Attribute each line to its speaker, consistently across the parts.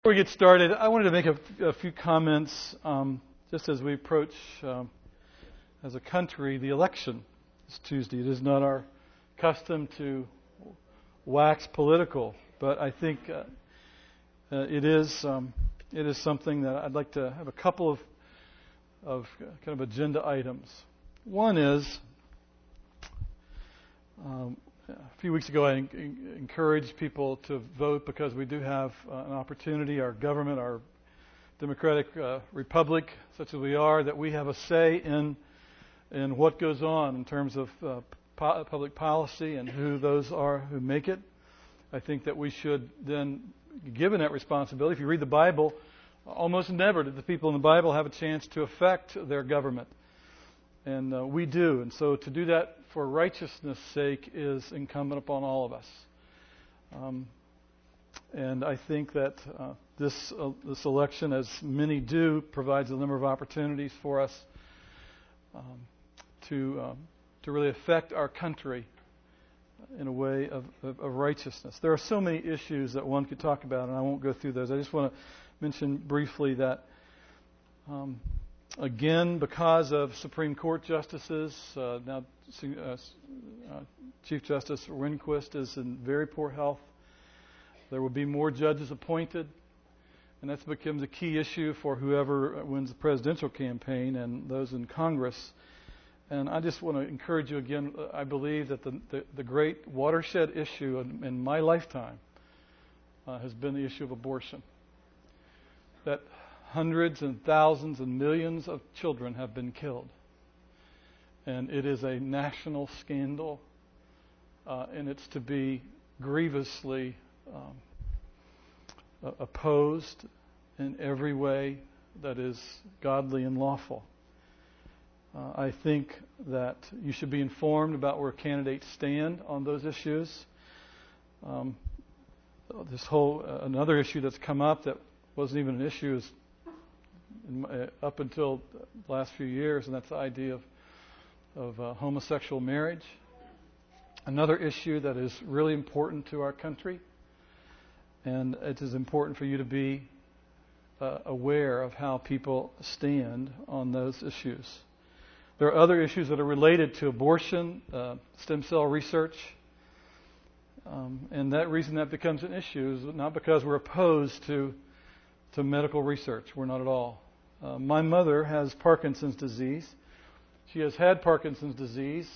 Speaker 1: Before we get started, I wanted to make a few comments just as we approach, as a country, the election this Tuesday. It is not our custom to wax political, but I think it is something that I'd like to have a couple of kind of agenda items. One is, a few weeks ago, I encouraged people to vote because we do have an opportunity, our government, our democratic republic, such as we are, that we have a say in what goes on in terms of public policy and who those are who make it. I think that we should then, given that responsibility, if you read the Bible, almost never did the people in the Bible have a chance to affect their government. And we do. And so to do that for righteousness' sake is incumbent upon all of us. And I think that this election, as many do, provides a number of opportunities for us to really affect our country in a way of righteousness. There are so many issues that one could talk about, and I won't go through those. I just want to mention briefly that again, because of Supreme Court justices, now Chief Justice Rehnquist is in very poor health. There will be more judges appointed, and that becomes a key issue for whoever wins the presidential campaign and those in Congress. And I just want to encourage you again, I believe that the great watershed issue in my lifetime has been the issue of abortion. That hundreds and thousands and millions of children have been killed. And it is a national scandal, and it's to be grievously opposed in every way that is godly and lawful. I think that you should be informed about where candidates stand on those issues. Another issue that's come up that wasn't even an issue is up until the last few years, and that's the idea of homosexual marriage. Another issue that is really important to our country, and it is important for you to be aware of how people stand on those issues. There are other issues that are related to abortion, stem cell research, and that reason that becomes an issue is not because we're opposed to medical research. We're not at all. My mother has Parkinson's disease. She has had Parkinson's disease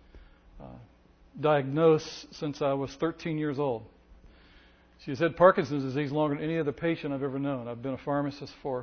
Speaker 1: diagnosed since I was 13 years old. She has had Parkinson's disease longer than any other patient I've ever known. I've been a pharmacist for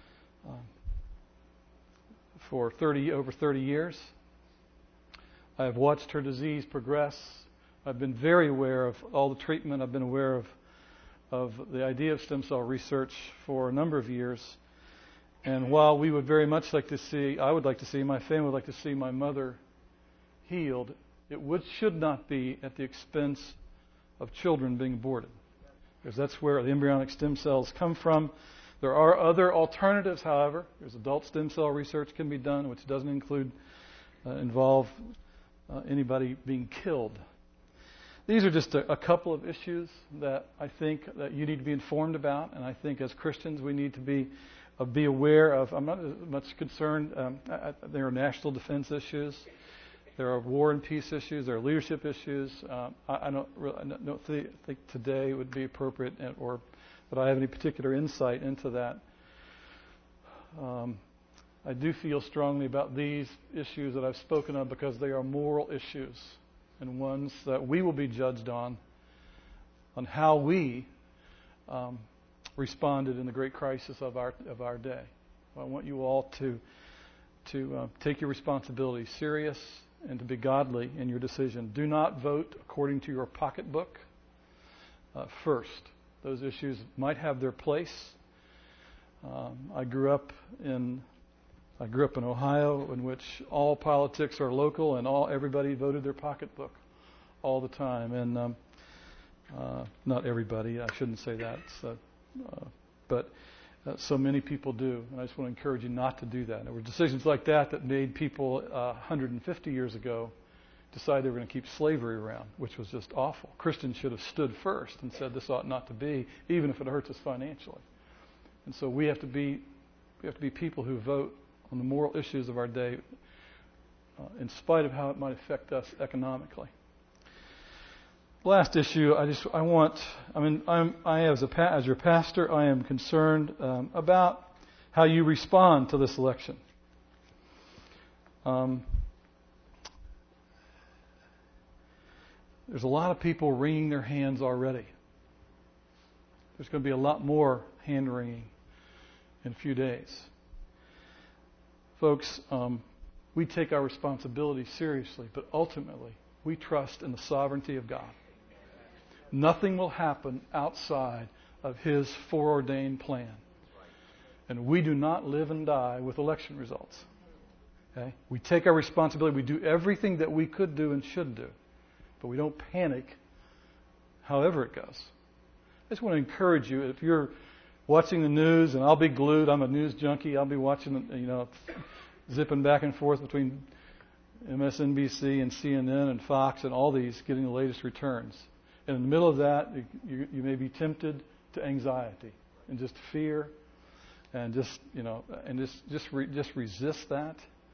Speaker 1: over 30 years. I have watched her disease progress. I've been very aware of all the treatment. I've been aware of the idea of stem cell research for a number of years. And while we would very much like to see, I would like to see, my family would like to see my mother healed, it should not be at the expense of children being aborted. Because that's where the embryonic stem cells come from. There are other alternatives, however. There's adult stem cell research can be done, which doesn't involve anybody being killed. These are just a couple of issues that I think that you need to be informed about, and I think as Christians we need to be aware of. I'm not much concerned. There are national defense issues. There are war and peace issues. There are leadership issues. I don't think today would be appropriate but I have any particular insight into that. I do feel strongly about these issues that I've spoken of because they are moral issues and ones that we will be judged on how we responded in the great crisis of our day. I want you all to take your responsibility serious and to be godly in your decision. Do not vote according to your pocketbook first. Those issues might have their place. I grew up in Ohio, in which all politics are local and everybody voted their pocketbook all the time. And not everybody, I shouldn't say that. But so many people do, and I just want to encourage you not to do that. There were decisions like that made people 150 years ago decided they were going to keep slavery around, which was just awful. Christians should have stood first and said this ought not to be, even if it hurts us financially. And so we have to be people who vote on the moral issues of our day, in spite of how it might affect us economically. Last issue, as your pastor, I am concerned about how you respond to this election. There's a lot of people wringing their hands already. There's going to be a lot more hand wringing in a few days. Folks, we take our responsibility seriously, but ultimately we trust in the sovereignty of God. Nothing will happen outside of His foreordained plan. And we do not live and die with election results. Okay? We take our responsibility. We do everything that we could do and should do. But we don't panic however it goes. I just want to encourage you, if you're watching the news, and I'll be glued, I'm a news junkie, I'll be watching, zipping back and forth between MSNBC and CNN and Fox and all these, getting the latest returns. And in the middle of that, you may be tempted to anxiety and just fear, and just resist that.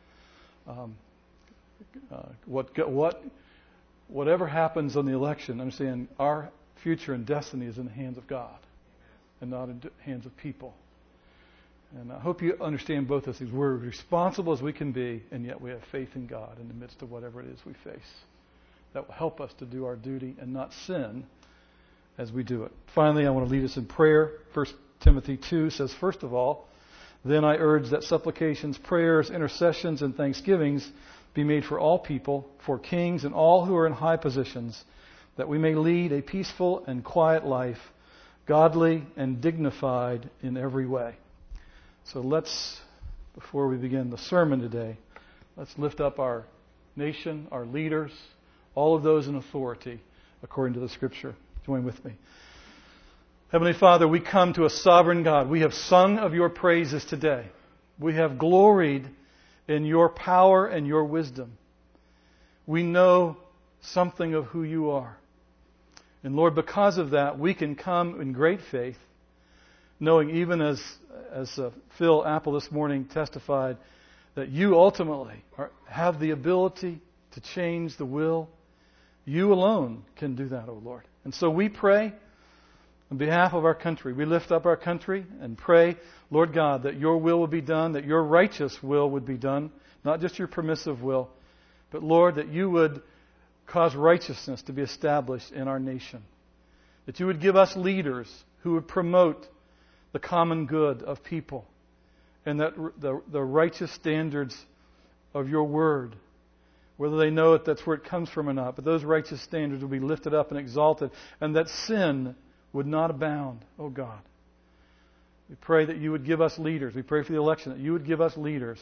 Speaker 1: Whatever happens on the election, I'm saying our future and destiny is in the hands of God and not in the hands of people. And I hope you understand both those things. We're responsible as we can be, and yet we have faith in God in the midst of whatever it is we face. That will help us to do our duty and not sin as we do it. Finally, I want to lead us in prayer. 1 Timothy 2 says, first of all, then I urge that supplications, prayers, intercessions, and thanksgivings be made for all people, for kings and all who are in high positions, that we may lead a peaceful and quiet life, godly and dignified in every way. So before we begin the sermon today, let's lift up our nation, our leaders, all of those in authority, according to the Scripture. Join with me. Heavenly Father, we come to a sovereign God. We have sung of your praises today. We have gloried in your power and your wisdom. We know something of who you are. And Lord, because of that, we can come in great faith, knowing even as Phil Apple this morning testified, that you ultimately have the ability to change the will. You alone can do that, O Lord. And so we pray on behalf of our country. We lift up our country and pray, Lord God, that your will would be done, that your righteous will would be done, not just your permissive will, but Lord, that you would cause righteousness to be established in our nation. That you would give us leaders who would promote the common good of people, and that the righteous standards of your word, whether they know it, that's where it comes from or not, but those righteous standards will be lifted up and exalted, and that sin would not abound, oh God. We pray that you would give us leaders. We pray for the election, that you would give us leaders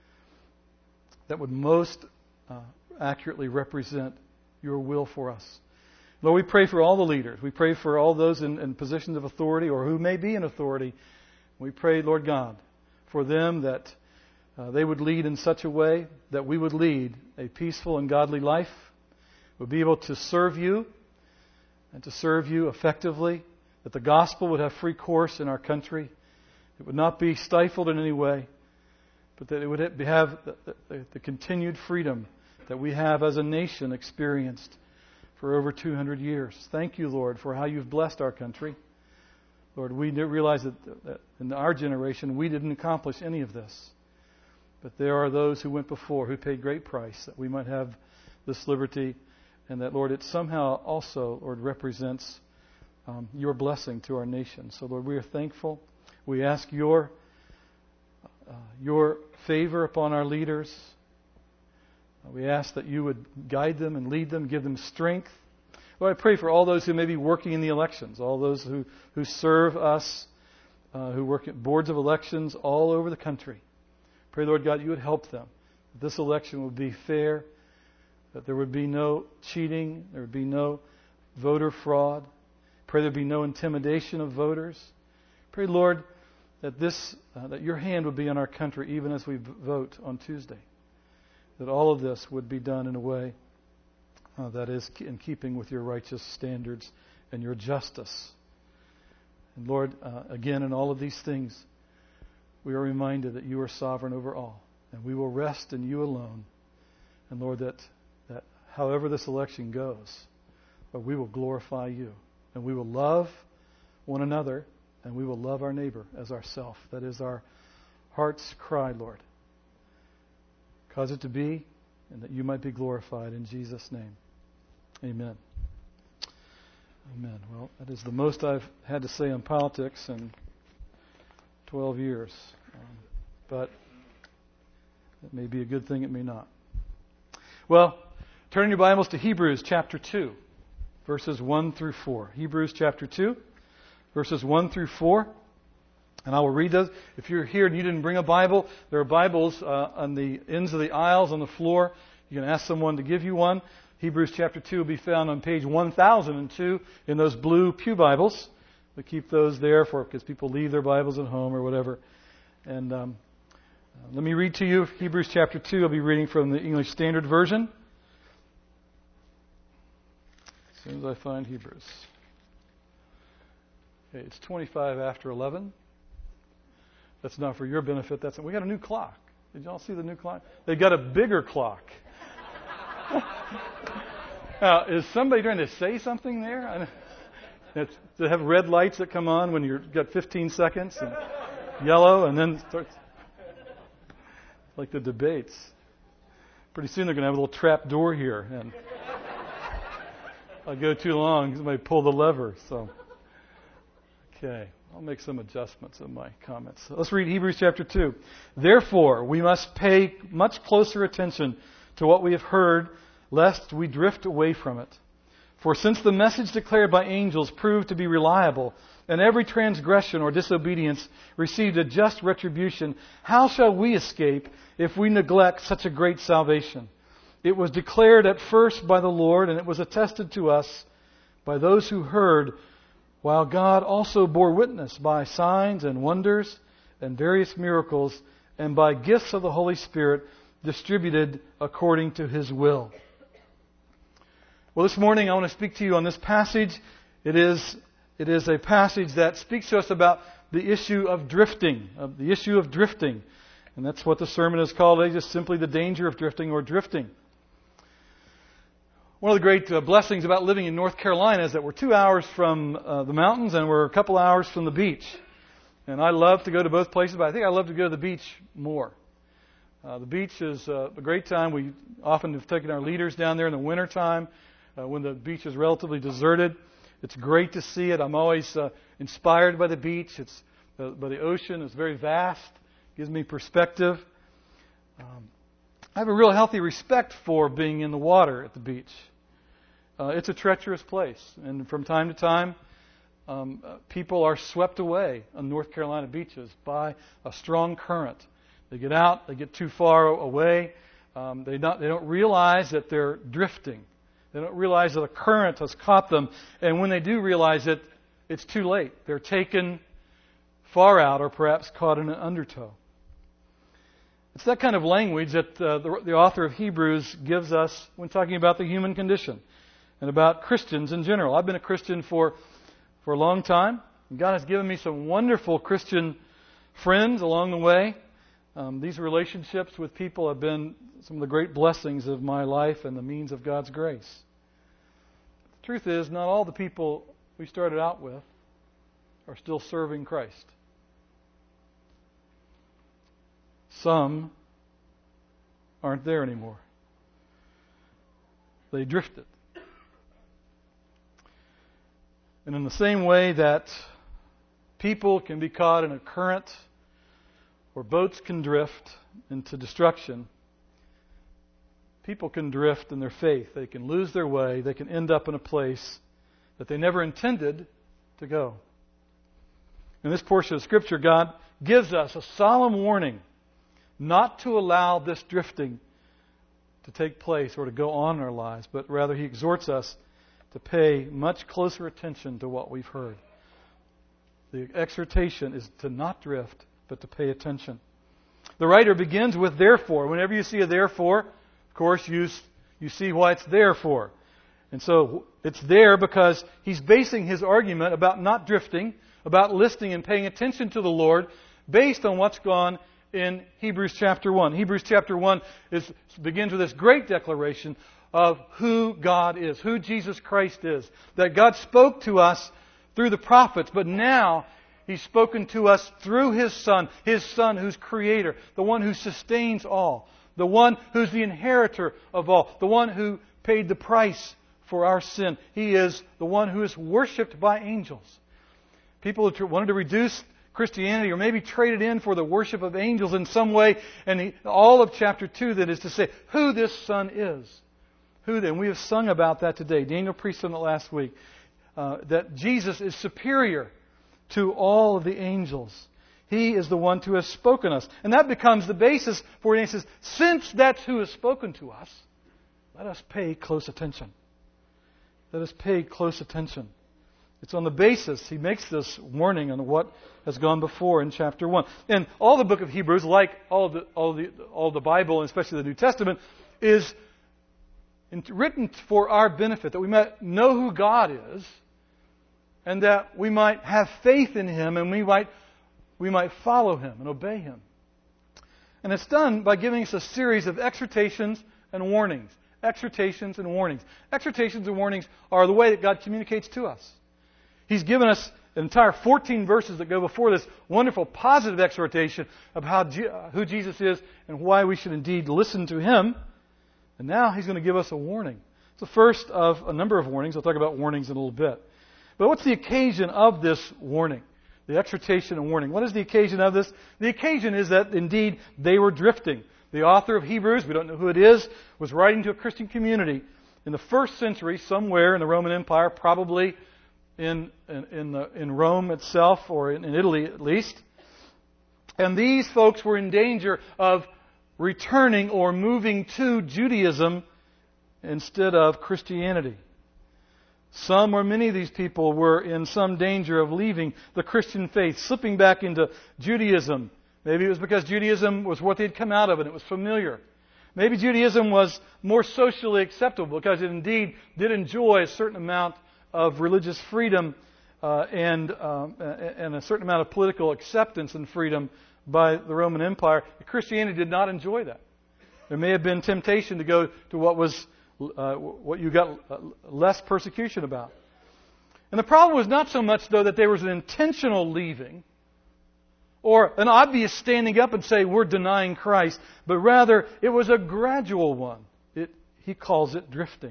Speaker 1: that would most accurately represent your will for us. Lord, we pray for all the leaders. We pray for all those in positions of authority or who may be in authority. We pray, Lord God, for them that they would lead in such a way that we would lead a peaceful and godly life. We'll be able to serve you and to serve you effectively, that the gospel would have free course in our country. It would not be stifled in any way, but that it would have the continued freedom that we have as a nation experienced for over 200 years. Thank you, Lord, for how you've blessed our country. Lord, we realize that in our generation we didn't accomplish any of this. But there are those who went before who paid great price that we might have this liberty, and that, Lord, it somehow also, Lord, represents your blessing to our nation. So, Lord, we are thankful. We ask your favor upon our leaders. We ask that you would guide them and lead them, give them strength. Lord, I pray for all those who may be working in the elections, all those who serve us, who work at boards of elections all over the country. Pray, Lord God, you would help them. That this election would be fair, that there would be no cheating, there would be no voter fraud. Pray there would be no intimidation of voters. Pray, Lord, that that your hand would be on our country even as we vote on Tuesday. That all of this would be done in a way that is in keeping with your righteous standards and your justice. And Lord, again, in all of these things, we are reminded that you are sovereign over all, and we will rest in you alone. And Lord, that however this election goes, Lord, we will glorify you, and we will love one another, and we will love our neighbor as ourself. That is our heart's cry, Lord. Cause it to be, and that you might be glorified in Jesus' name. Amen. Amen. Well, that is the most I've had to say on politics in 12 years. But it may be a good thing, it may not. Well, turn your Bibles to Hebrews chapter 2, verses 1 through 4. Hebrews chapter 2, verses 1 through 4. And I will read those. If you're here and you didn't bring a Bible, there are Bibles on the ends of the aisles on the floor. You can ask someone to give you one. Hebrews chapter 2 will be found on page 1002 in those blue pew Bibles. We keep those there because people leave their Bibles at home or whatever. And let me read to you Hebrews chapter 2. I'll be reading from the English Standard Version. As soon as I find Hebrews. Okay, it's 25 after 11. That's not for your benefit. We got a new clock. Did y'all see the new clock? They got a bigger clock. Now, is somebody trying to say something there? Does it have red lights that come on when you've got 15 seconds? And yellow, and then starts like the debates. Pretty soon they're going to have a little trap door here. And I'll go too long, somebody pull the lever. So, okay. I'll make some adjustments in my comments. Let's read Hebrews chapter 2. Therefore, we must pay much closer attention to what we have heard, lest we drift away from it. For since the message declared by angels proved to be reliable, and every transgression or disobedience received a just retribution, how shall we escape if we neglect such a great salvation? It was declared at first by the Lord, and it was attested to us by those who heard, while God also bore witness by signs and wonders and various miracles and by gifts of the Holy Spirit distributed according to His will. Well, this morning I want to speak to you on this passage. It is a passage that speaks to us about the issue of drifting. And that's what the sermon is called today, just simply the danger of drifting or drifting. One of the great blessings about living in North Carolina is that we're 2 hours from the mountains and we're a couple hours from the beach. And I love to go to both places, but I think I love to go to the beach more. The beach is a great time. We often have taken our leaders down there in the wintertime when the beach is relatively deserted. It's great to see it. I'm always inspired by the beach. By the ocean. It's very vast. Gives me perspective. I have a real healthy respect for being in the water at the beach. It's a treacherous place. And from time to time, people are swept away on North Carolina beaches by a strong current. They get out, they get too far away. They don't realize that they're drifting. They don't realize that a current has caught them. And when they do realize it, it's too late. They're taken far out or perhaps caught in an undertow. It's that kind of language that the author of Hebrews gives us when talking about the human condition and about Christians in general. I've been a Christian for a long time. And God has given me some wonderful Christian friends along the way. These relationships with people have been some of the great blessings of my life and the means of God's grace. The truth is, not all the people we started out with are still serving Christ. Some aren't there anymore. They drifted. And in the same way that people can be caught in a current or boats can drift into destruction, people can drift in their faith. They can lose their way. They can end up in a place that they never intended to go. In this portion of Scripture, God gives us a solemn warning not to allow this drifting to take place or to go on in our lives, but rather He exhorts us to pay much closer attention to what we've heard. The exhortation is to not drift, but to pay attention. The writer begins with therefore. Whenever you see a therefore, of course, you see why it's there for. And so it's there because he's basing his argument about not drifting, about listening and paying attention to the Lord, based on what's gone in Hebrews chapter 1. Hebrews chapter 1 begins with this great declaration of who God is, who Jesus Christ is. That God spoke to us through the prophets, but now He's spoken to us through His Son who's Creator, the one who sustains all, the one who's the inheritor of all, the one who paid the price for our sin. He is the one who is worshipped by angels. People who wanted to reduce Christianity or maybe trade it in for the worship of angels in some way, and all of chapter 2 that is to say who this Son is. And we have sung about that today. Daniel preached on it last week. That Jesus is superior to all of the angels. He is the one who has spoken us. And that becomes the basis for it. He says, since that's who has spoken to us, let us pay close attention. Let us pay close attention. It's on the basis, he makes this warning on what has gone before in chapter 1. And all the book of Hebrews, like all the Bible, and especially the New Testament, is written for our benefit, that we might know who God is, and that we might have faith in Him, and we might follow Him and obey Him. And it's done by giving us a series of exhortations and warnings. Exhortations and warnings. Exhortations and warnings are the way that God communicates to us. He's given us an entire 14 verses that go before this wonderful positive exhortation of who Jesus is and why we should indeed listen to Him. And now He's going to give us a warning. It's the first of a number of warnings. I'll talk about warnings in a little bit. But what's the occasion of this warning? The exhortation and warning. What is the occasion of this? The occasion is that indeed they were drifting. The author of Hebrews, we don't know who it is, was writing to a Christian community in the first century, somewhere in the Roman Empire, probably in Rome itself, or in Italy at least. And these folks were in danger of returning or moving to Judaism instead of Christianity. Some or many of these people were in some danger of leaving the Christian faith, slipping back into Judaism. Maybe it was because Judaism was what they'd come out of and it was familiar. Maybe Judaism was more socially acceptable because it indeed did enjoy a certain amount of religious freedom and a certain amount of political acceptance and freedom by the Roman Empire. Christianity did not enjoy that. There may have been temptation to go to what you got less persecution about. And the problem was not so much, though, that there was an intentional leaving or an obvious standing up and say, we're denying Christ, but rather it was a gradual one. He calls it drifting.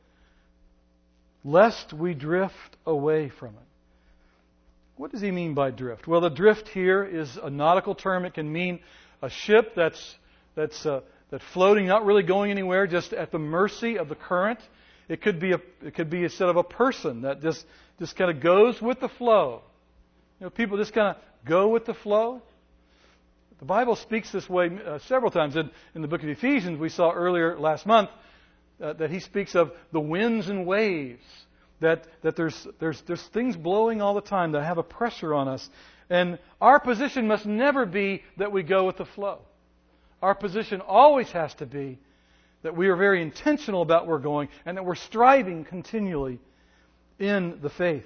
Speaker 1: Lest we drift away from it. What does he mean by drift? Well, the drift here is a nautical term. It can mean a ship that's floating, not really going anywhere, just at the mercy of the current. It could be instead of a person that just kind of goes with the flow. People just kind of go with the flow. The Bible speaks this way several times. In the book of Ephesians, we saw earlier last month that he speaks of the winds and waves. That there's things blowing all the time that have a pressure on us. And our position must never be that we go with the flow. Our position always has to be that we are very intentional about where we're going and that we're striving continually in the faith.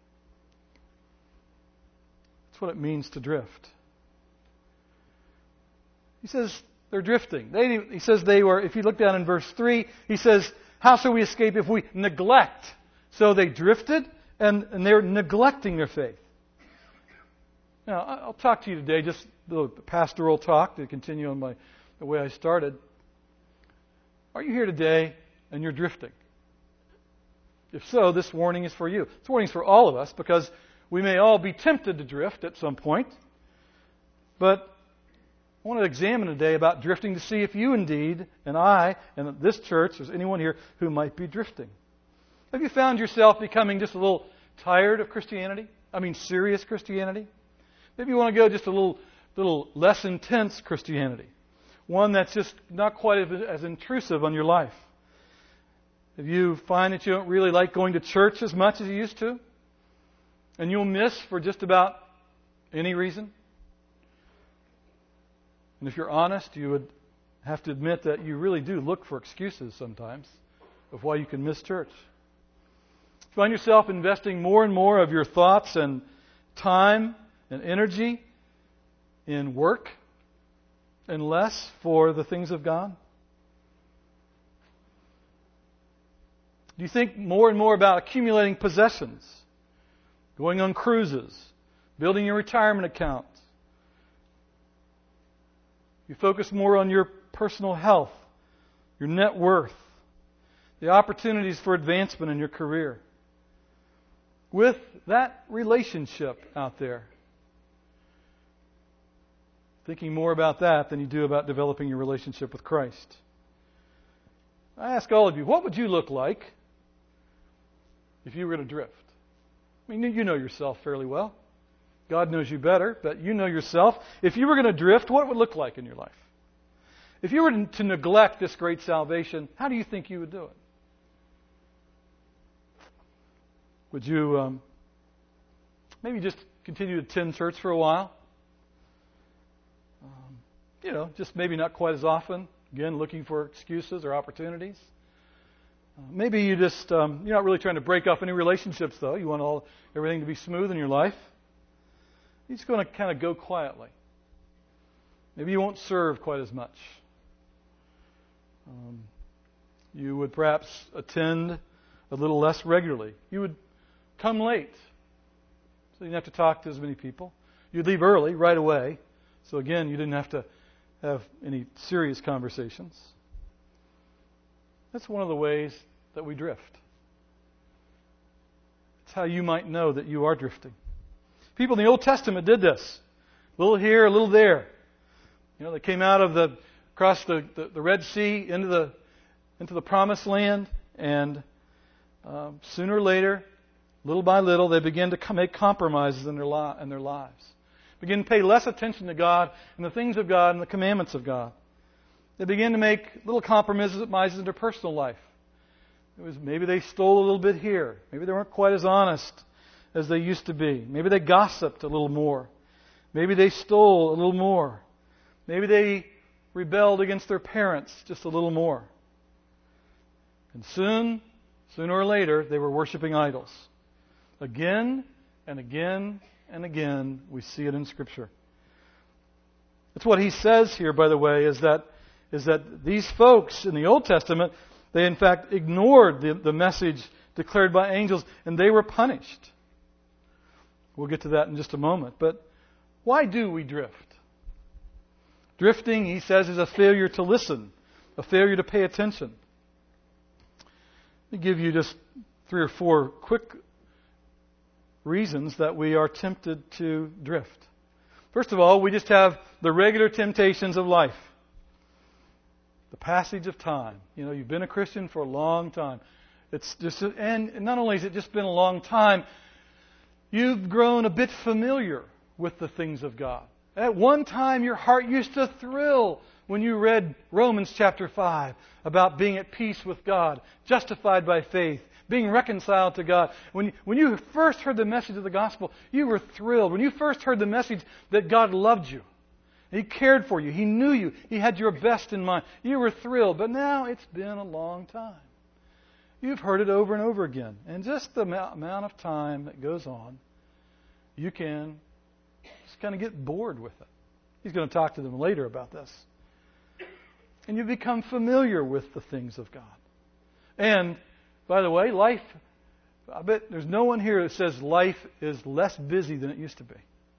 Speaker 1: That's what it means to drift. He says they're drifting. He says they were, if you look down in verse 3, he says, how shall we escape if we neglect? So they drifted and they're neglecting their faith. Now, I'll talk to you today, just a little pastoral talk to continue on the way I started. Are you here today and you're drifting? If so, this warning is for you. This warning is for all of us because we may all be tempted to drift at some point. But I want to examine today about drifting to see if you indeed, and I, and this church, there's anyone here who might be drifting. Have you found yourself becoming just a little tired of Christianity? I mean, serious Christianity? Maybe you want to go just a little less intense Christianity. One that's just not quite as intrusive on your life. If you find that you don't really like going to church as much as you used to, and you'll miss for just about any reason. And if you're honest, you would have to admit that you really do look for excuses sometimes of why you can miss church. Find yourself investing more and more of your thoughts and time and energy in work and less for the things of God? Do you think more and more about accumulating possessions, going on cruises, building your retirement account? You focus more on your personal health, your net worth, the opportunities for advancement in your career. With that relationship out there, thinking more about that than you do about developing your relationship with Christ. I ask all of you, what would you look like if you were going to drift? I mean, you know yourself fairly well. God knows you better, but you know yourself. If you were going to drift, what would it look like in your life? If you were to neglect this great salvation, how do you think you would do it? Would you maybe just continue to attend church for a while? Just maybe not quite as often. Again, looking for excuses or opportunities. Maybe you just you're not really trying to break off any relationships, though. You want everything to be smooth in your life. You're just going to kind of go quietly. Maybe you won't serve quite as much. You would perhaps attend a little less regularly. You would come late, so you didn't have to talk to as many people. You'd leave early, right away, so again, you didn't have to have any serious conversations. That's one of the ways that we drift. It's how you might know that you are drifting. People in the Old Testament did this. A little here, a little there. They came out of across the Red Sea into the Promised Land, and sooner or later, little by little, they began to make compromises in their lives. Begin to pay less attention to God and the things of God and the commandments of God. They began to make little compromises in their personal life. Maybe they stole a little bit here. Maybe they weren't quite as honest as they used to be. Maybe they gossiped a little more. Maybe they stole a little more. Maybe they rebelled against their parents just a little more. And sooner or later, they were worshiping idols. Again and again and again, we see it in Scripture. That's what he says here, by the way, is that these folks in the Old Testament, they in fact ignored the message declared by angels, and they were punished. We'll get to that in just a moment. But why do we drift? Drifting, he says, is a failure to listen, a failure to pay attention. Let me give you just 3 or 4 quick reasons that we are tempted to drift. First of all, we just have the regular temptations of life. The passage of time. You've been a Christian for a long time. And not only has it just been a long time, you've grown a bit familiar with the things of God. At one time, your heart used to thrill when you read Romans chapter 5 about being at peace with God, justified by faith, being reconciled to God. When you first heard the message of the gospel, you were thrilled. When you first heard the message that God loved you, He cared for you, He knew you, He had your best in mind, you were thrilled. But now it's been a long time. You've heard it over and over again. And just the amount of time that goes on, you can just kind of get bored with it. He's going to talk to them later about this. And you become familiar with the things of God. And, by the way, life, I bet there's no one here that says life is less busy than it used to be.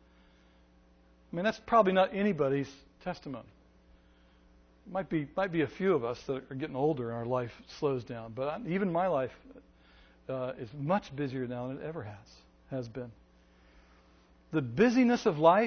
Speaker 1: I mean, that's probably not anybody's testimony. Might be a few of us that are getting older and our life slows down. But even my life is much busier now than it ever has been. The busyness of life,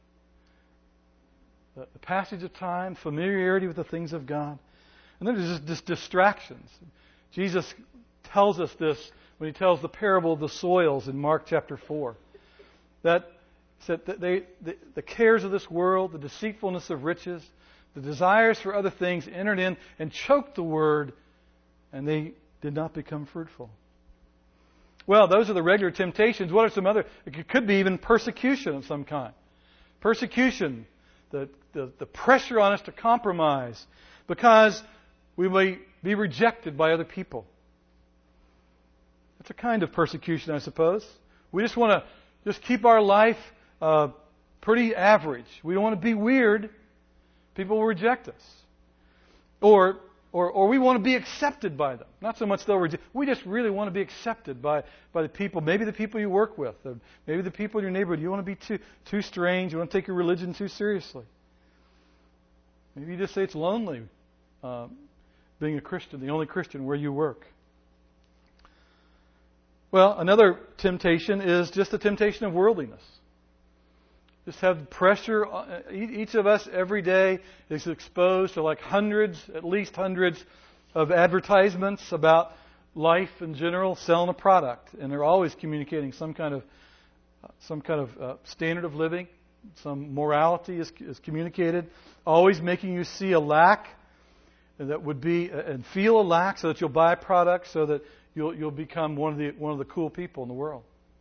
Speaker 1: the passage of time, familiarity with the things of God. And then there's just distractions. Jesus tells us this when He tells the parable of the soils in Mark chapter 4. That the cares of this world, the deceitfulness of riches, the desires for other things entered in and choked the word, and they did not become fruitful. Well, those are the regular temptations. What are some other? It could be even persecution of some kind. Persecution, the pressure on us to compromise because we may be rejected by other people. It's a kind of persecution, I suppose. We just want to just keep our life pretty average. We don't want to be weird. People will reject us. Or we want to be accepted by them. Not so much they'll reject. We just really want to be accepted by the people. Maybe the people you work with. Or maybe the people in your neighborhood. You don't want to be too strange. You want to take your religion too seriously. Maybe you just say it's lonely being a Christian, the only Christian where you work. Well, another temptation is just the temptation of worldliness. Just have pressure. Each of us every day is exposed to like at least hundreds of advertisements about life in general, selling a product, and they're always communicating some kind of standard of living, some morality is communicated, always making you see a lack that would be and feel a lack, so that you'll buy a product, so that you'll become one of the cool people in the world.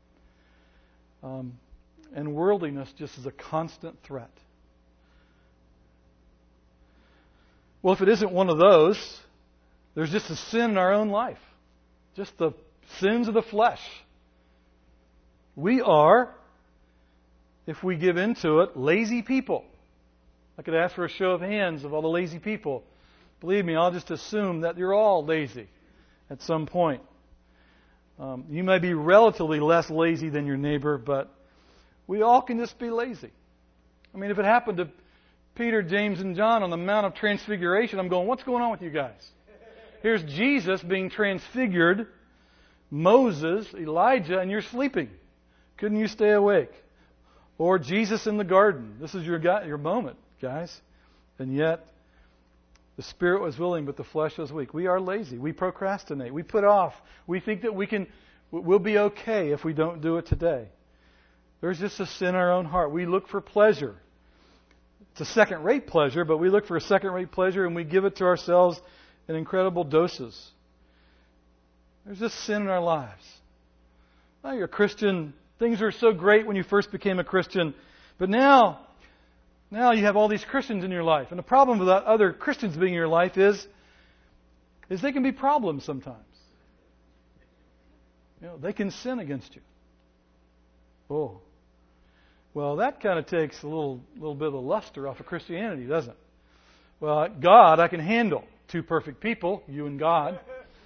Speaker 1: And worldliness just is a constant threat. Well, if it isn't one of those, there's just a sin in our own life. Just the sins of the flesh. We are, if we give into it, lazy people. I could ask for a show of hands of all the lazy people. Believe me, I'll just assume that you're all lazy at some point. You may be relatively less lazy than your neighbor, but we all can just be lazy. I mean, if it happened to Peter, James, and John on the Mount of Transfiguration, I'm going, what's going on with you guys? Here's Jesus being transfigured, Moses, Elijah, and you're sleeping. Couldn't you stay awake? Or Jesus in the garden. This is your moment, guys. And yet, the spirit was willing, but the flesh was weak. We are lazy. We procrastinate. We put off. We think that we'll be okay if we don't do it today. There's just a sin in our own heart. We look for pleasure. It's a second-rate pleasure, but we look for a second-rate pleasure and we give it to ourselves in incredible doses. There's just sin in our lives. Now you're a Christian. Things are so great when you first became a Christian. But now you have all these Christians in your life. And the problem with other Christians being in your life is they can be problems sometimes. They can sin against you. Oh. Well, that kind of takes a little bit of the luster off of Christianity, doesn't it? Well, God, I can handle. Two perfect people, you and God.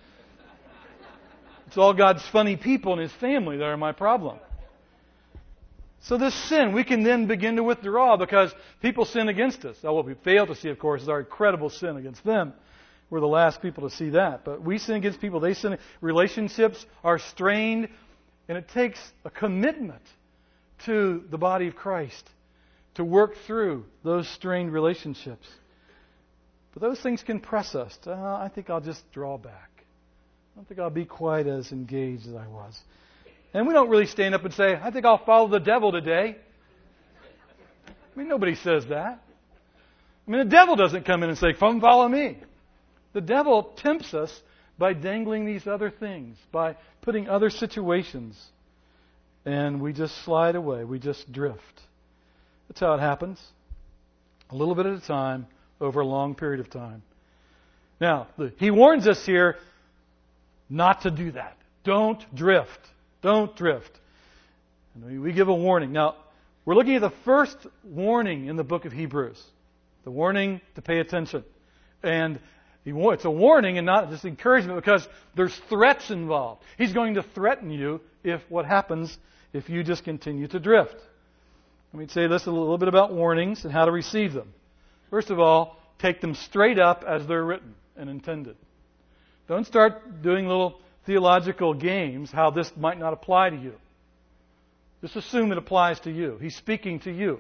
Speaker 1: It's all God's funny people in His family that are my problem. So this sin, we can then begin to withdraw because people sin against us. Now, what we fail to see, of course, is our incredible sin against them. We're the last people to see that. But we sin against people. They sin. Relationships are strained, and it takes a commitment to the body of Christ to work through those strained relationships. But those things can press us. I think I'll just draw back. I don't think I'll be quite as engaged as I was. And we don't really stand up and say, I think I'll follow the devil today. I mean, nobody says that. I mean, the devil doesn't come in and say, come follow me. The devil tempts us by dangling these other things, by putting other situations. And we just slide away. We just drift. That's how it happens. A little bit at a time, over a long period of time. Now, he warns us here not to do that. Don't drift. Don't drift. And we give a warning. Now, we're looking at the first warning in the book of Hebrews. The warning to pay attention. And it's a warning and not just encouragement because there's threats involved. He's going to threaten you what happens if you just continue to drift. Let me say this a little bit about warnings and how to receive them. First of all, take them straight up as they're written and intended. Don't start doing little theological games how this might not apply to you. Just assume it applies to you. He's speaking to you.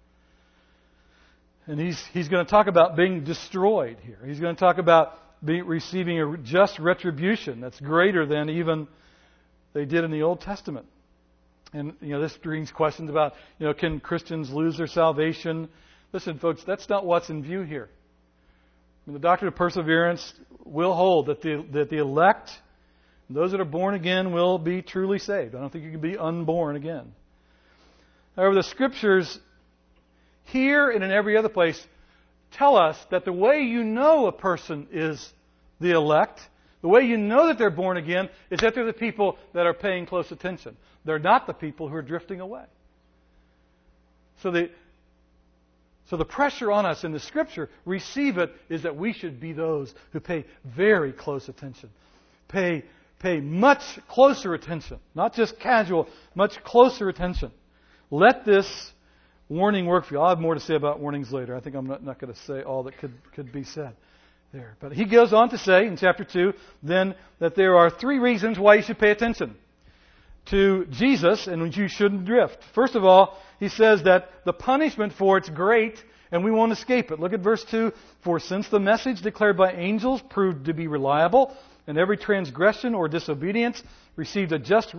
Speaker 1: And he's going to talk about being destroyed here. He's going to talk about receiving a just retribution that's greater than even they did in the Old Testament. And, this brings questions about, can Christians lose their salvation? Listen, folks, that's not what's in view here. I mean, the doctrine of perseverance will hold that the elect, those that are born again, will be truly saved. I don't think you can be unborn again. However, the Scriptures here and in every other place tell us that the way you know a person is the elect, The way you know that they're born again is that they're the people that are paying close attention. They're not the people who are drifting away. So the pressure on us in the Scripture, receive it, is that we should be those who pay very close attention. Pay much closer attention. Not just casual, much closer attention. Let this warning work for you. I'll have more to say about warnings later. I think I'm not going to say all that could be said there. But he goes on to say in chapter 2, then, that there are 3 reasons why you should pay attention to Jesus and you shouldn't drift. First of all, he says that the punishment for it's great and we won't escape it. Look at verse 2. For since the message declared by angels proved to be reliable, and every transgression or disobedience received a just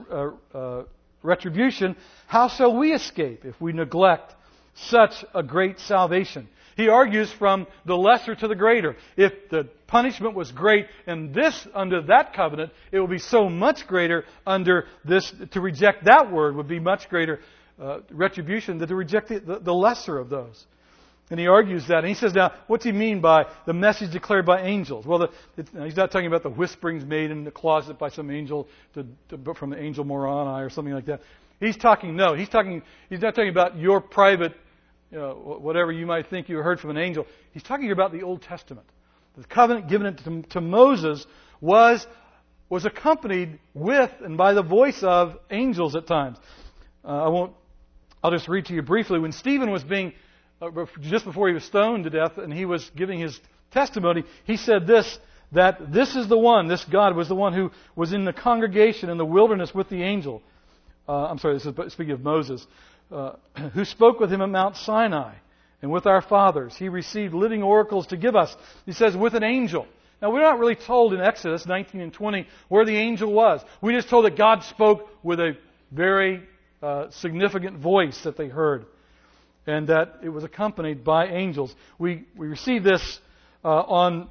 Speaker 1: retribution, how shall we escape if we neglect such a great salvation? He argues from the lesser to the greater. If the punishment was great and this under that covenant, it will be so much greater under this. To reject that word would be much greater retribution than to reject the lesser of those. And he argues that. And he says, now, what's he mean by the message declared by angels? Well, he's not talking about the whisperings made in the closet by some angel from the angel Moroni or something like that. He's not talking about your private, whatever you might think you heard from an angel. He's talking about the Old Testament. The covenant given to Moses was accompanied with and by the voice of angels at times. I'll just read to you briefly. When Stephen was being just before he was stoned to death and he was giving his testimony, he said that this is the one, this God was the one who was in the congregation in the wilderness with the angel. This is speaking of Moses, who spoke with him at Mount Sinai and with our fathers. He received living oracles to give us. He says, with an angel. Now, we're not really told in Exodus 19 and 20 where the angel was. We're just told that God spoke with a very significant voice that they heard, and that it was accompanied by angels. We receive this when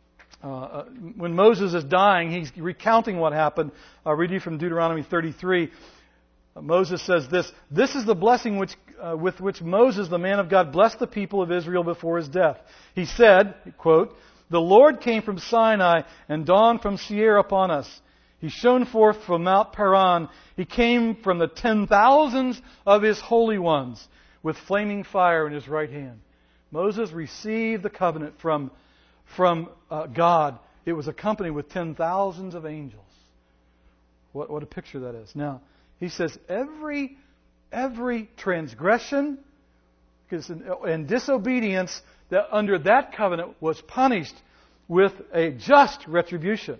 Speaker 1: Moses is dying. He's recounting what happened. I'll read you from Deuteronomy 33. Moses says this: "This is the blessing with which Moses, the man of God, blessed the people of Israel before his death. He said," quote, "The Lord came from Sinai and dawned from Seir upon us. He shone forth from Mount Paran. He came from the 10,000s of his holy ones with flaming fire in his right hand." Moses received the covenant from God. It was accompanied with 10,000s of angels. What a picture that is. Now, he says every transgression and disobedience that under that covenant was punished with a just retribution.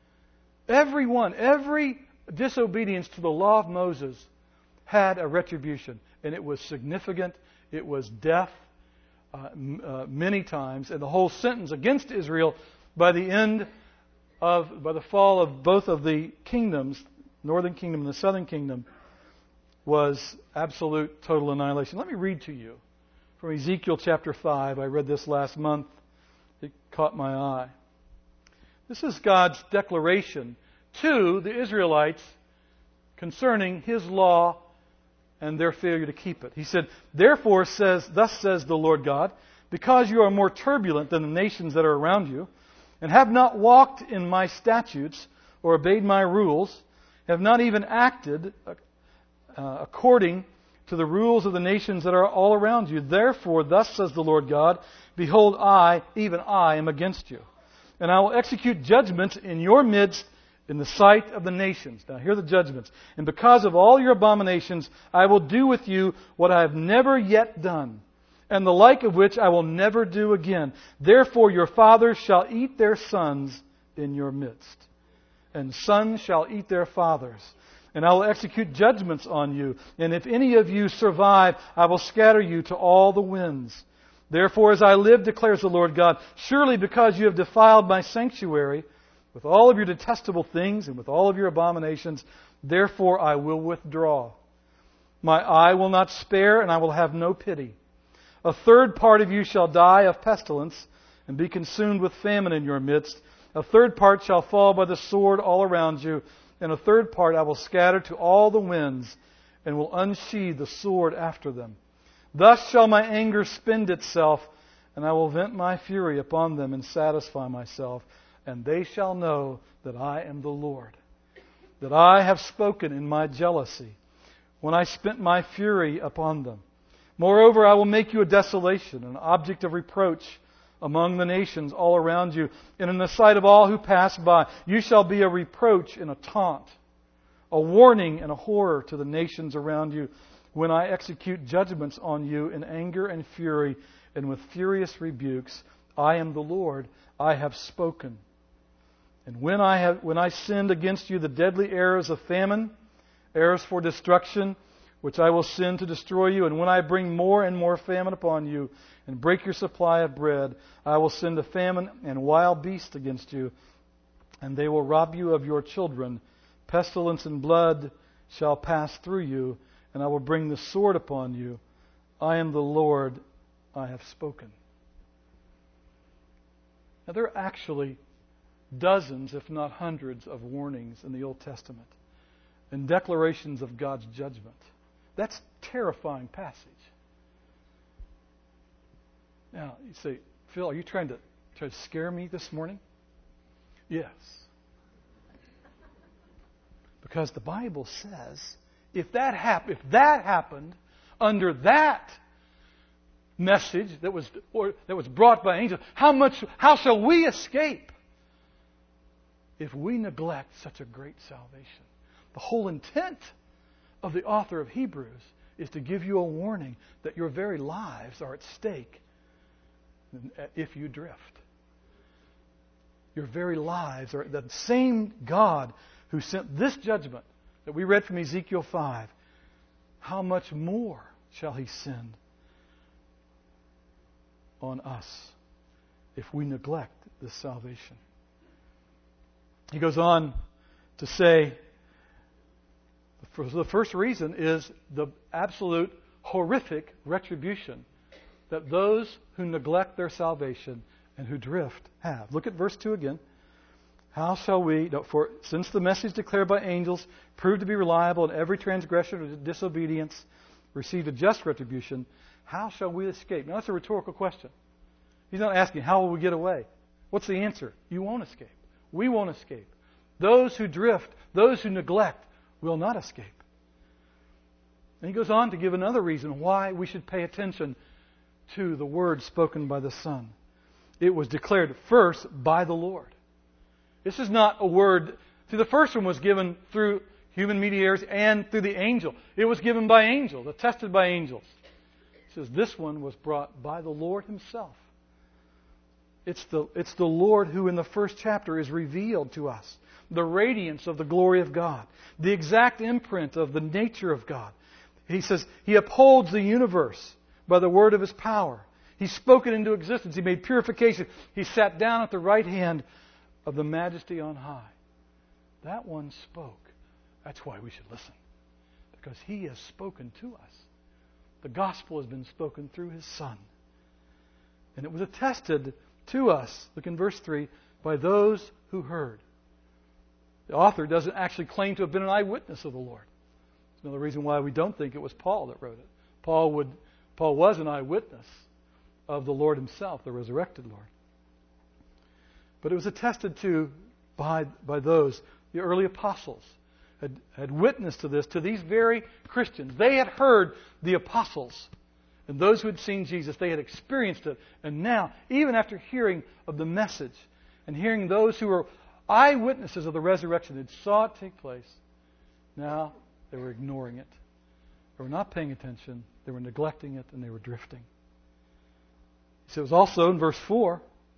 Speaker 1: Every disobedience to the law of Moses had a retribution, and it was significant. It was death many times, and the whole sentence against Israel by the fall of both of the kingdoms, northern kingdom and the southern kingdom, was absolute total annihilation. Let me read to you from Ezekiel chapter 5. I read this last month. It caught my eye. This is God's declaration to the Israelites concerning His law and their failure to keep it. He said, "Therefore thus says the Lord God, because you are more turbulent than the nations that are around you, and have not walked in my statutes or obeyed my rules, have not even acted according to the rules of the nations that are all around you. Therefore, thus says the Lord God, behold, even I, am against you. And I will execute judgments in your midst in the sight of the nations." Now, here are the judgments. "And because of all your abominations, I will do with you what I have never yet done, and the like of which I will never do again. Therefore, your fathers shall eat their sons in your midst, and sons shall eat their fathers. And I will execute judgments on you. And if any of you survive, I will scatter you to all the winds. Therefore, as I live, declares the Lord God, surely because you have defiled my sanctuary with all of your detestable things and with all of your abominations, therefore I will withdraw. My eye will not spare, and I will have no pity. A third part of you shall die of pestilence and be consumed with famine in your midst. A third part shall fall by the sword all around you, and a third part I will scatter to all the winds and will unsheathe the sword after them. Thus shall my anger spend itself, and I will vent my fury upon them and satisfy myself. and they shall know that I am the Lord, that I have spoken in my jealousy, when I spent my fury upon them. Moreover, I will make you a desolation, an object of reproach among the nations all around you, and in the sight of all who pass by. You shall be a reproach and a taunt, a warning and a horror to the nations around you, when I execute judgments on you in anger and fury and with furious rebukes. I am the Lord, I have spoken. And when I send against you the deadly arrows of famine, arrows for destruction, which I will send to destroy you, and when I bring more and more famine upon you, and break your supply of bread, I will send a famine and wild beasts against you, and they will rob you of your children. Pestilence and blood shall pass through you, and I will bring the sword upon you. I am the Lord, I have spoken. Now, there are actually dozens, if not hundreds, of warnings in the Old Testament and declarations of God's judgment. That's a terrifying passage. Now, you say, Phil, are you trying to scare me this morning? Yes. Because the Bible says, if that happened under that message that was brought by angels, how shall we escape if we neglect such a great salvation? The whole intent of the author of Hebrews is to give you a warning that your very lives are at stake if you drift. Your very lives are... The same God who sent this judgment that we read from Ezekiel 5, how much more shall He send on us if we neglect this salvation? He goes on to say, the first reason is the absolute horrific retribution that those who neglect their salvation and who drift have. Look at verse 2 again. How shall we, for since the message declared by angels proved to be reliable, and every transgression or disobedience received a just retribution, how shall we escape? Now that's a rhetorical question. He's not asking, how will we get away? What's the answer? You won't escape. We won't escape. Those who drift, those who neglect, will not escape. And he goes on to give another reason why we should pay attention to the word spoken by the Son. It was declared first by the Lord. This is not a word... See, the first one was given through human mediators and through the angel. It was given by angels, attested by angels. It says this one was brought by the Lord Himself. It's the Lord who in the first chapter is revealed to us. The radiance of the glory of God. The exact imprint of the nature of God. He says He upholds the universe by the word of His power. He spoke it into existence. He made purification. He sat down at the right hand of the Majesty on high. That one spoke. That's why we should listen. Because He has spoken to us. The gospel has been spoken through His Son. And it was attested to us, look in verse 3, by those who heard. The author doesn't actually claim to have been an eyewitness of the Lord. That's another reason why we don't think it was Paul that wrote it. Paul was an eyewitness of the Lord Himself, the resurrected Lord. But it was attested to by those, the early apostles, had witnessed to this, to these very Christians. They had heard the apostles and those who had seen Jesus. They had experienced it. And now, even after hearing of the message and hearing those who were eyewitnesses of the resurrection had saw it take place, now they were ignoring it. They were not paying attention. They were neglecting it, and they were drifting. He says also in verse 4,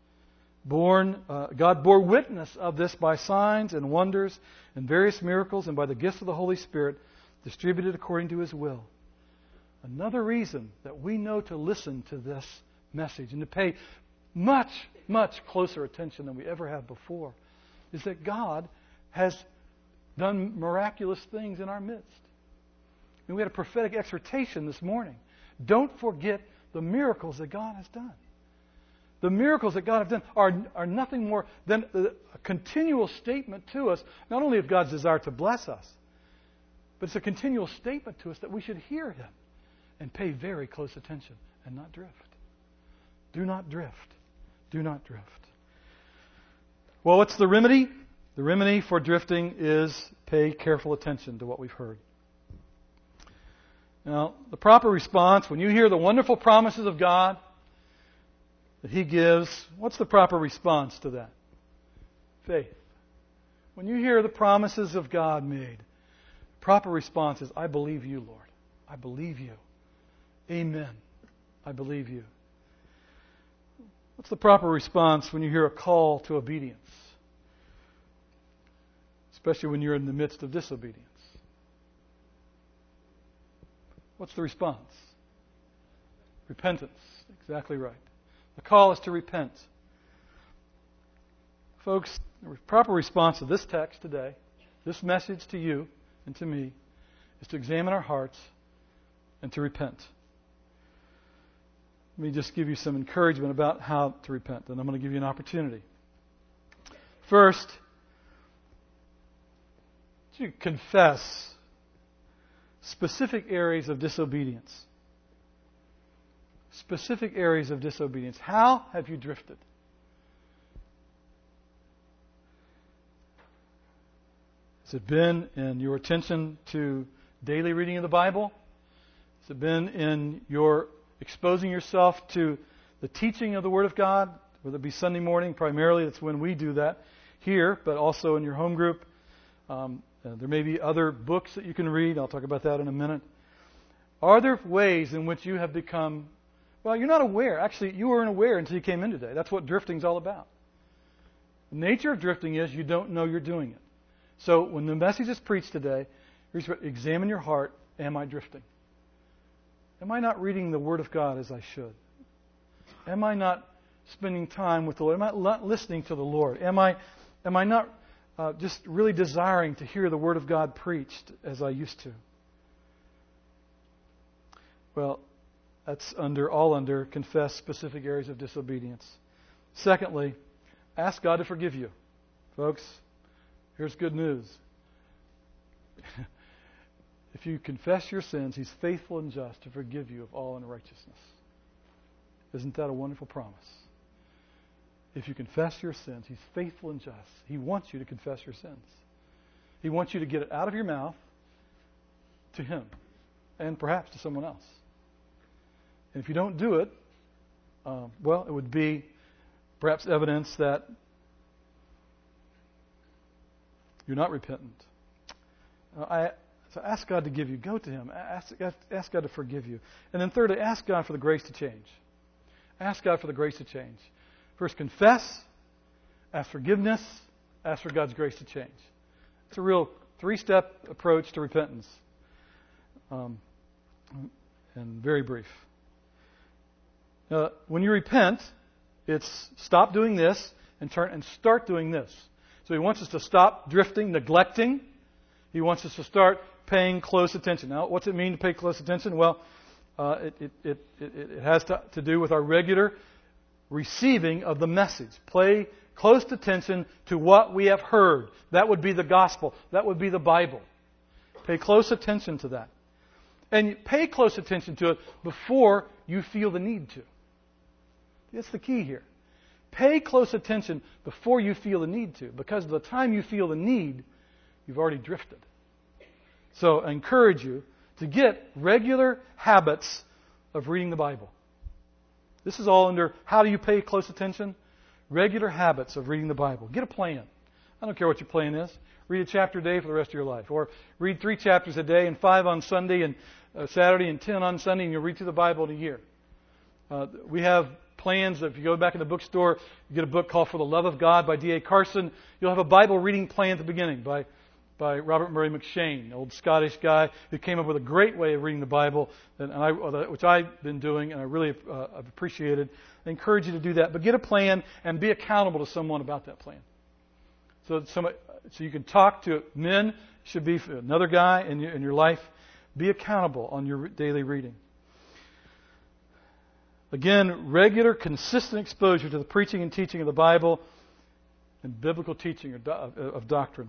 Speaker 1: God bore witness of this by signs and wonders and various miracles and by the gifts of the Holy Spirit distributed according to His will. Another reason that we know to listen to this message and to pay much, much closer attention than we ever have before is that God has done miraculous things in our midst. And we had a prophetic exhortation this morning. Don't forget the miracles that God has done. The miracles that God has done are nothing more than a continual statement to us, not only of God's desire to bless us, but it's a continual statement to us that we should hear Him and pay very close attention and not drift. Do not drift. Do not drift. Well, what's the remedy? The remedy for drifting is pay careful attention to what we've heard. Now, the proper response, when you hear the wonderful promises of God that He gives, what's the proper response to that? Faith. When you hear the promises of God made, the proper response is, I believe you, Lord. I believe you. Amen. I believe you. What's the proper response when you hear a call to obedience? Especially when you're in the midst of disobedience. What's the response? Repentance. Exactly right. The call is to repent. Folks, the proper response to this text today, this message to you and to me, is to examine our hearts and to repent. Let me just give you some encouragement about how to repent, and I'm going to give you an opportunity. First, to confess specific areas of disobedience. Specific areas of disobedience. How have you drifted? Has it been in your attention to daily reading of the Bible? Has it been in your exposing yourself to the teaching of the Word of God, whether it be Sunday morning? Primarily, that's when we do that here, but also in your home group. There may be other books that you can read. I'll talk about that in a minute. Are there ways in which you have become, well, you're not aware. Actually, you weren't aware until you came in today. That's what drifting's all about. The nature of drifting is you don't know you're doing it. So when the message is preached today, examine your heart. Am I drifting? Am I not reading the Word of God as I should? Am I not spending time with the Lord? Am I not listening to the Lord? Am I not just really desiring to hear the Word of God preached as I used to? Well, that's all under confess specific areas of disobedience. Secondly, ask God to forgive you. Folks, here's good news. If you confess your sins, He's faithful and just to forgive you of all unrighteousness. Isn't that a wonderful promise? If you confess your sins, He's faithful and just. He wants you to confess your sins. He wants you to get it out of your mouth to Him and perhaps to someone else. And if you don't do it, well, it would be perhaps evidence that you're not repentant. So ask God to give you. Go to Him. Ask God to forgive you. And then thirdly, ask God for the grace to change. Ask God for the grace to change. First, confess, ask forgiveness, ask for God's grace to change. It's a real 3-step approach to repentance. And very brief. When you repent, it's stop doing this and start doing this. So He wants us to stop drifting, neglecting. He wants us to start paying close attention. Now, what's it mean to pay close attention? Well, it has to do with our regular receiving of the message. Pay close attention to what we have heard. That would be the gospel. That would be the Bible. Pay close attention to that. And pay close attention to it before you feel the need to. That's the key here. Pay close attention before you feel the need to. Because by the time you feel the need, you've already drifted. So I encourage you to get regular habits of reading the Bible. This is all under how do you pay close attention? Regular habits of reading the Bible. Get a plan. I don't care what your plan is. Read a chapter a day for the rest of your life. Or read 3 chapters a day and 5 on Sunday and Saturday and 10 on Sunday, and you'll read through the Bible in a year. We have plans. If you go back in the bookstore, you get a book called For the Love of God by D.A. Carson. You'll have a Bible reading plan at the beginning by Robert Murray McShane, an old Scottish guy who came up with a great way of reading the Bible, which I've been doing, and I really have appreciated. I encourage you to do that. But get a plan and be accountable to someone about that plan. So you can talk to men, should be another guy in your life. Be accountable on your daily reading. Again, regular, consistent exposure to the preaching and teaching of the Bible and biblical teaching of doctrine.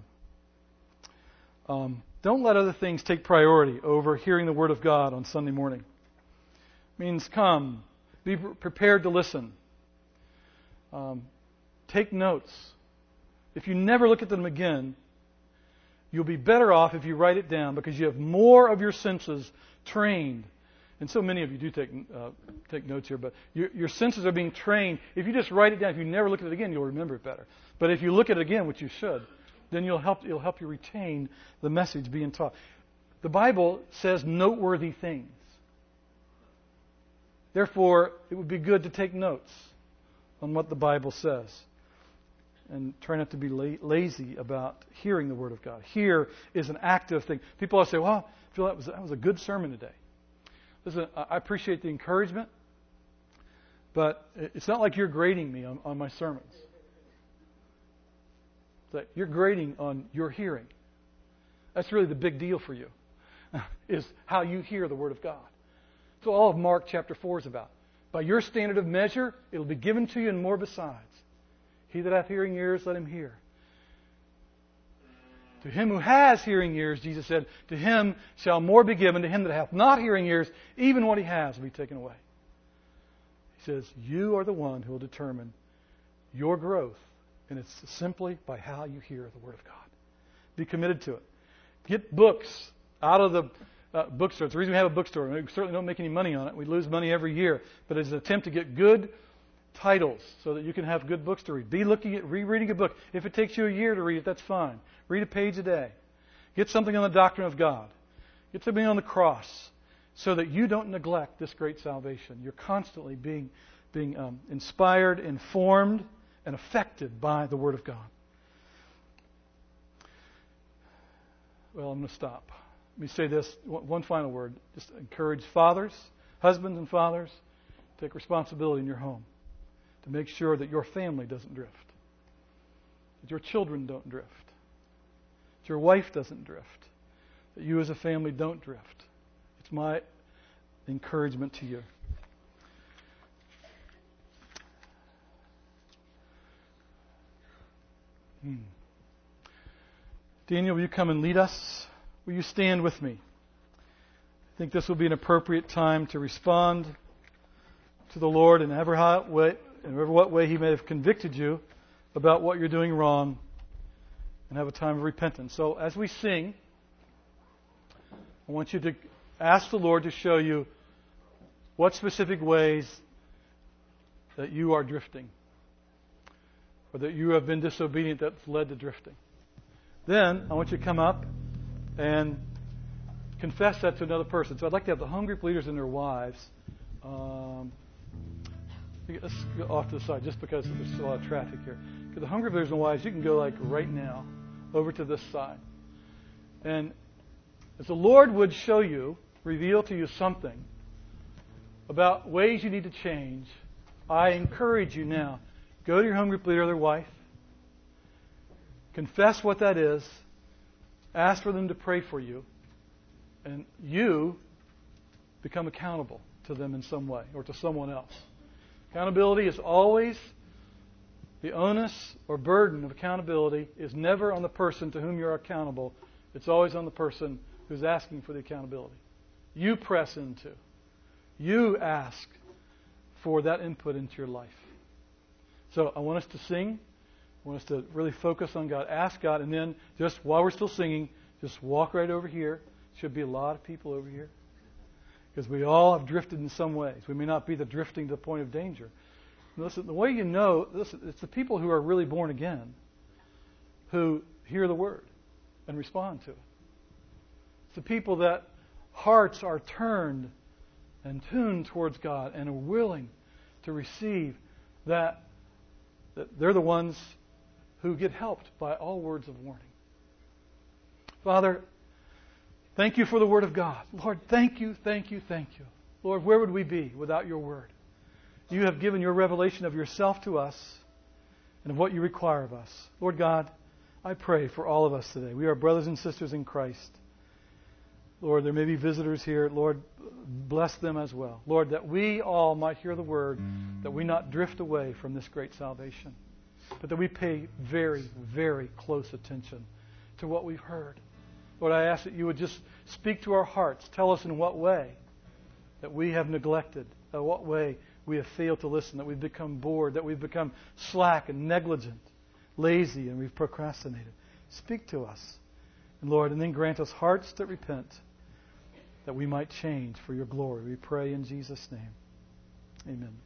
Speaker 1: Don't let other things take priority over hearing the Word of God on Sunday morning. It means come, be prepared to listen. Take notes. if you never look at them again, you'll be better off if you write it down, because you have more of your senses trained. And so many of you do take notes here, but your senses are being trained. If you just write it down, if you never look at it again, you'll remember it better. But if you look at it again, which you should, then it'll help you retain the message being taught. The Bible says noteworthy things. Therefore, it would be good to take notes on what the Bible says. And try not to be lazy about hearing the Word of God. Hear is an active thing. People always say, well, I feel that was a good sermon today. Listen, I appreciate the encouragement, but it's not like you're grading me on my sermons. It's like you're grading on your hearing. That's really the big deal for you, is how you hear the Word of God. That's what all of Mark chapter 4 is about. By your standard of measure, it will be given to you and more besides. He that hath hearing ears, let him hear. To him who has hearing ears, Jesus said, to him shall more be given. To him that hath not hearing ears, even what he has will be taken away. He says, you are the one who will determine your growth. And it's simply by how you hear the Word of God. Be committed to it. Get books out of the bookstore. It's the reason we have a bookstore. We certainly don't make any money on it. We lose money every year. But it's an attempt to get good titles so that you can have good books to read. Be looking at rereading a book. If it takes you a year to read it, that's fine. Read a page a day. Get something on the doctrine of God. Get something on the cross so that you don't neglect this great salvation. You're constantly being inspired, informed, and affected by the Word of God. Well, I'm going to stop. Let me say this, one final word. Just encourage fathers, husbands and fathers, take responsibility in your home to make sure that your family doesn't drift, that your children don't drift, that your wife doesn't drift, that you as a family don't drift. It's my encouragement to you. Daniel, will you come and lead us? Will you stand with me? I think this will be an appropriate time to respond to the Lord in what way He may have convicted you about what you're doing wrong, and have a time of repentance. So as we sing, I want you to ask the Lord to show you what specific ways that you are drifting, or that you have been disobedient that's led to drifting. Then I want you to come up and confess that to another person. So I'd like to have the home group leaders and their wives. Let's go off to the side just because there's a lot of traffic here. For the home group leaders and wives, you can go like right now over to this side. And as the Lord would show you, reveal to you something about ways you need to change, I encourage you now, go to your home group leader or their wife, confess what that is, ask for them to pray for you, and you become accountable to them in some way or to someone else. Accountability is always, the onus or burden of accountability is never on the person to whom you're accountable. It's always on the person who's asking for the accountability. You press into. You ask for that input into your life. So I want us to sing. I want us to really focus on God. Ask God, and then just while we're still singing, just walk right over here. Should be a lot of people over here. Because we all have drifted in some ways. We may not be the drifting to the point of danger. Listen, the way you know, listen, it's the people who are really born again who hear the Word and respond to it. It's the people that hearts are turned and tuned towards God and are willing to receive that they're the ones who get helped by all words of warning. Father, thank you for the Word of God. Lord, thank you, thank you, thank you. Lord, where would we be without your Word? You have given your revelation of yourself to us and of what you require of us. Lord God, I pray for all of us today. We are brothers and sisters in Christ. Lord, there may be visitors here. Lord, bless them as well. Lord, that we all might hear the Word, that we not drift away from this great salvation, but that we pay very, very close attention to what we've heard. Lord, I ask that you would just speak to our hearts. Tell us in what way that we have neglected, what way we have failed to listen, that we've become bored, that we've become slack and negligent, lazy and we've procrastinated. Speak to us. And Lord, and then grant us hearts that repent, that we might change for your glory. We pray in Jesus' name. Amen.